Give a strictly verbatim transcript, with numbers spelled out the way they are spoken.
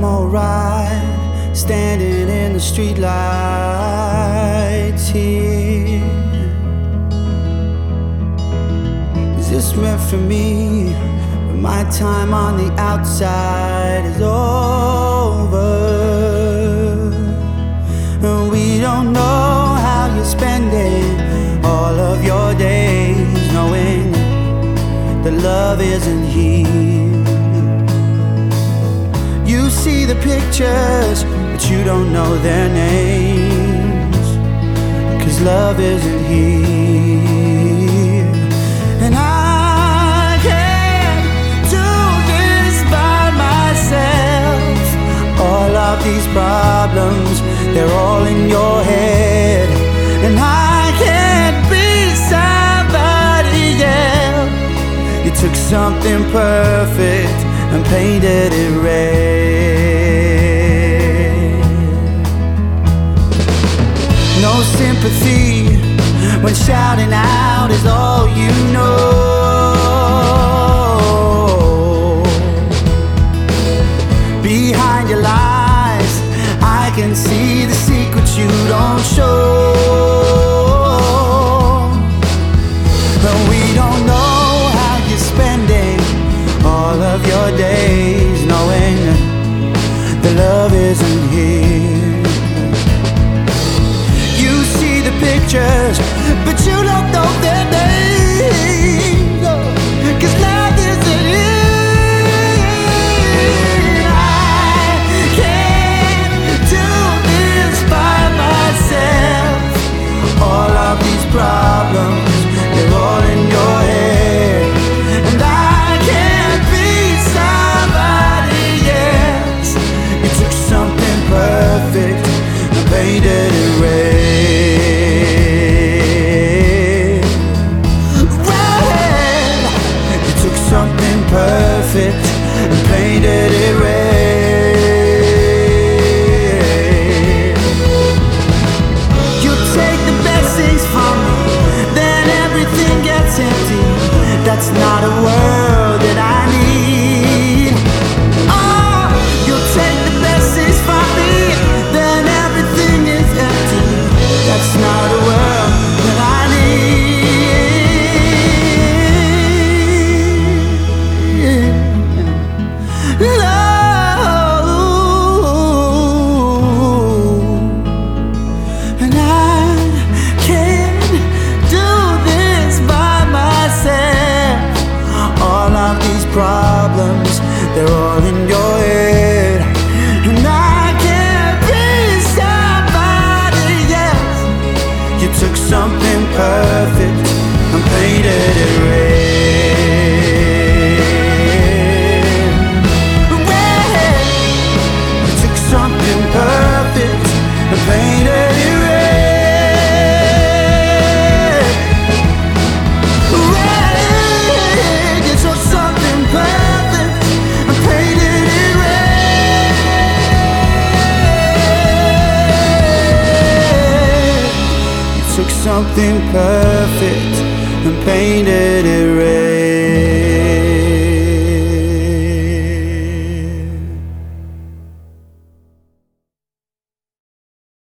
alright, standing in the streetlights here. Is this meant for me? But my time on the outside is over, and we don't know how you're spending all of your days, knowing that love isn't here. You see the pictures, but you don't know their names, 'cause love isn't here. And I can't do this by myself. All of these problems, they're all in your head, and I can't be somebody else. You took something perfect and painted it red. No sympathy when shouting out is all you know. Behind your lies, I can see the secrets you don't show. But we don't know how you're spending all of your days, knowing that love isn't here. You see the pictures, but you don't know their names, 'cause love isn't here. I can't do this by myself. All of these problems, they're all in your head, and I can't be somebody else. You took something perfect and painted it red. Red. You took something perfect and painted it red. You take the best things from me, then everything gets empty. That's not a world that I need. Oh, you'll take the best things from me, then everything is empty. That's not a world that I need. Love, and I can't do this by myself. All of these problems, they're all in your head, and I can't be somebody else. You took something perfect and painted it red. Red. You took something perfect and painted it red. Red. You took something perfect and painted it red. You took something perfect and painted it red.